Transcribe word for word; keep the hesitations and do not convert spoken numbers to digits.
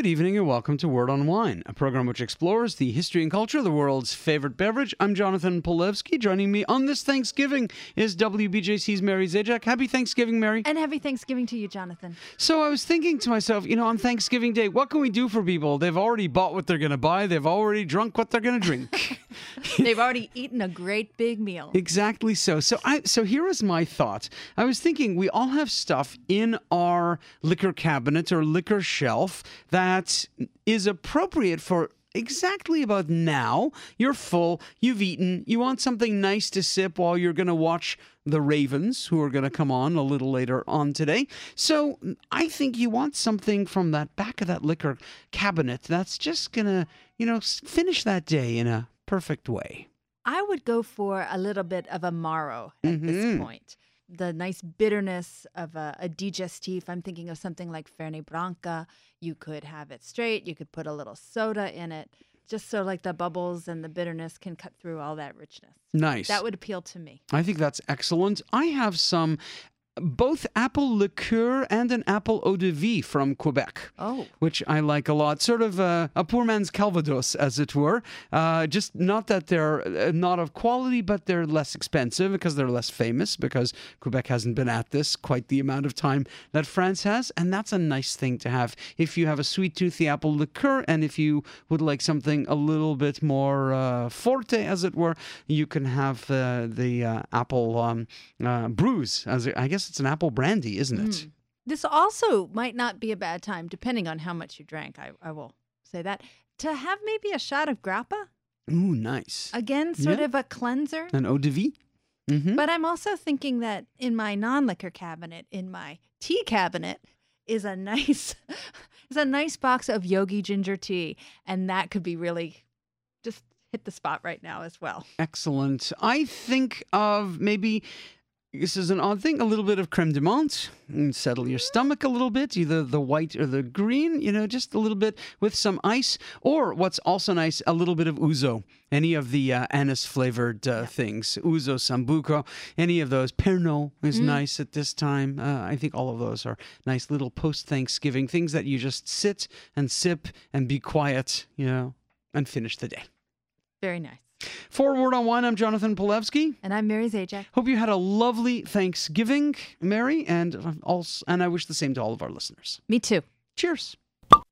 Good evening and welcome to Word on Wine, a program which explores the history and culture of the world's favorite beverage. I'm Jonathan Polewski. Joining me on this Thanksgiving is W B J C's Mary Zajac. Happy Thanksgiving, Mary. And happy Thanksgiving to you, Jonathan. So I was thinking to myself, you know, on Thanksgiving Day, what can we do for people? They've already bought what they're going to buy. They've already drunk what they're going to drink. They've already eaten a great big meal. Exactly so. So I so here is my thought. I was thinking we all have stuff in our liquor cabinet or liquor shelf that is appropriate for exactly about now. You're full, you've eaten, you want something nice to sip while you're going to watch the Ravens, who are going to come on a little later on today. So I think you want something from that back of that liquor cabinet that's just going to, you know, finish that day in a perfect way. I would go for a little bit of a Maro at Mm-hmm. this point. The nice bitterness of a, a digestif. I'm thinking of something like Fernet Branca. You could have it straight. You could put a little soda in it, just so like the bubbles and the bitterness can cut through all that richness. Nice. That would appeal to me. I think that's excellent. I have some both apple liqueur and an apple eau de vie from Quebec. Oh. Which I like a lot. Sort of a, a poor man's Calvados, as it were. Uh, just not that they're uh, not of quality, but they're less expensive because they're less famous, because Quebec hasn't been at this quite the amount of time that France has. And that's a nice thing to have if you have a sweet toothy apple liqueur, and if you would like something a little bit more uh, forte, as it were, you can have uh, the uh, apple um, uh, brews. As I guess it's an apple brandy, isn't it? Mm. This also might not be a bad time, depending on how much you drank. I, I will say that. To have maybe a shot of grappa. Ooh, nice. Again, sort Yeah. of a cleanser. An eau de vie? Mm-hmm. But I'm also thinking that in my non-liquor cabinet, in my tea cabinet, is a nice is a nice box of Yogi ginger tea. And that could be really just hit the spot right now as well. Excellent. I think of maybe, this is an odd thing, a little bit of creme de menthe. And settle your stomach a little bit, either the white or the green, you know, just a little bit with some ice. Or what's also nice, a little bit of ouzo. Any of the uh, anise-flavored uh, Yeah. things. Ouzo, sambuco, any of those. Pernod is Mm. nice at this time. Uh, I think all of those are nice little post-Thanksgiving things that you just sit and sip and be quiet, you know, and finish the day. Very nice. For Word on Wine, I'm Jonathan Polewski. And I'm Mary Zajac. Hope you had a lovely Thanksgiving, Mary, and also, and I wish the same to all of our listeners. Me too. Cheers.